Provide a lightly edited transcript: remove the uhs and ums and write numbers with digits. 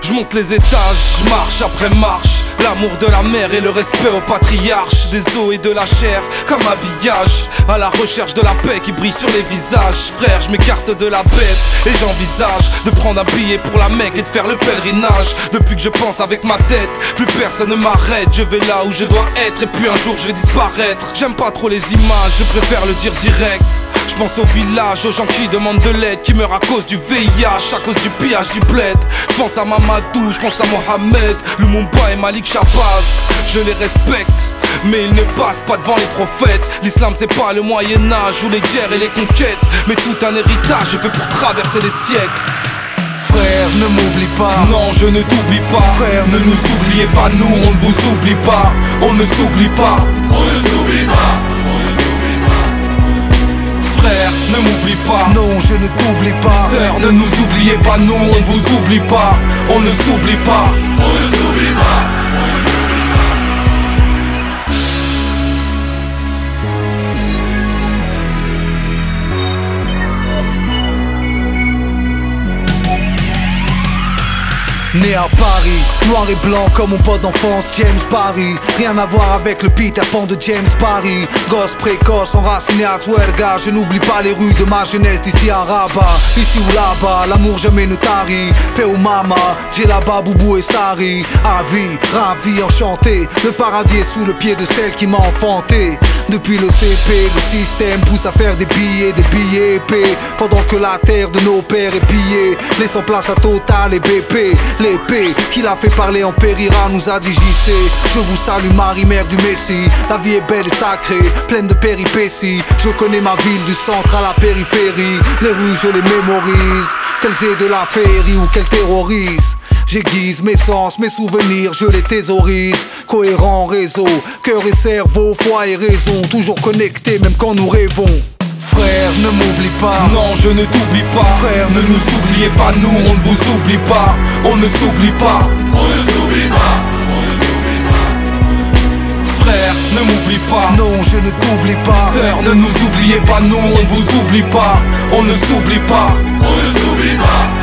Je monte les étages, marche après marche. L'amour de la mère et le respect au patriarche. Des os et de la chair comme habillage. À la recherche de la paix qui brille sur les visages. Frère, je m'écarte de la bête et j'envisage de prendre un billet pour la Mecque et de faire le pèlerinage. Depuis que je pense avec ma tête, plus personne ne m'arrête. Je vais là où je dois être et puis un jour je vais disparaître. J'aime pas trop les images, je préfère le dire direct. Je pense au village, aux gens qui demandent de l'aide, qui meurent à cause du VIH, à cause du pillage du bled. Je pense à Mamadou, je pense à Mohamed, Lumumba et Malik Shabazz. Je les respecte, mais ils ne passent pas devant les prophètes. L'islam c'est pas le Moyen-Âge ou les guerres et les conquêtes, mais tout un héritage fait pour traverser les siècles. Frère, ne m'oublie pas. Non, je ne t'oublie pas. Frère, ne nous oubliez pas. Nous, on ne vous oublie pas. On ne s'oublie pas. On ne s'oublie pas. On ne s'oublie pas. Frère, ne m'oublie pas. Non, je ne t'oublie pas. Sœur, ne nous oubliez pas. Nous, on ne vous oublie pas. On ne s'oublie pas. On ne s'oublie pas. Né à Paris, noir et blanc comme mon pote d'enfance James Barry. Rien à voir avec le Peter Pan de James Barry. Gosse précoce, enraciné à Twerga. Je n'oublie pas les rues de ma jeunesse d'ici à Rabat. Ici ou là-bas, l'amour jamais ne tarit. Fais ou mama, Djellaba, Boubou et Sari. Avis, ravi, enchanté. Le paradis est sous le pied de celle qui m'a enfanté. Depuis le CP, le système pousse à faire des billets épais. Pendant que la terre de nos pères est pillée, laissant place à Total et BP. L'épée qui l'a fait parler en périra nous a dit JC. Je vous salue Marie, mère du Messie. La vie est belle et sacrée, pleine de péripéties. Je connais ma ville du centre à la périphérie. Les rues je les mémorise, qu'elles aient de la féerie ou qu'elles terrorisent. J'aiguise mes sens, mes souvenirs, je les thésaurise. Cohérent réseau, cœur et cerveau, foi et raison. Toujours connectés même quand nous rêvons. Frère, ne m'oublie pas. Non, je ne t'oublie pas. Frère, ne nous oubliez pas. Nous, on ne vous oublie pas. On ne s'oublie pas. On ne s'oublie pas. On ne s'oublie pas. Frère, ne m'oublie pas. Non, je ne t'oublie pas. Sœur, ne nous oubliez pas. Nous, on ne vous oublie pas. On ne s'oublie pas. On ne s'oublie pas.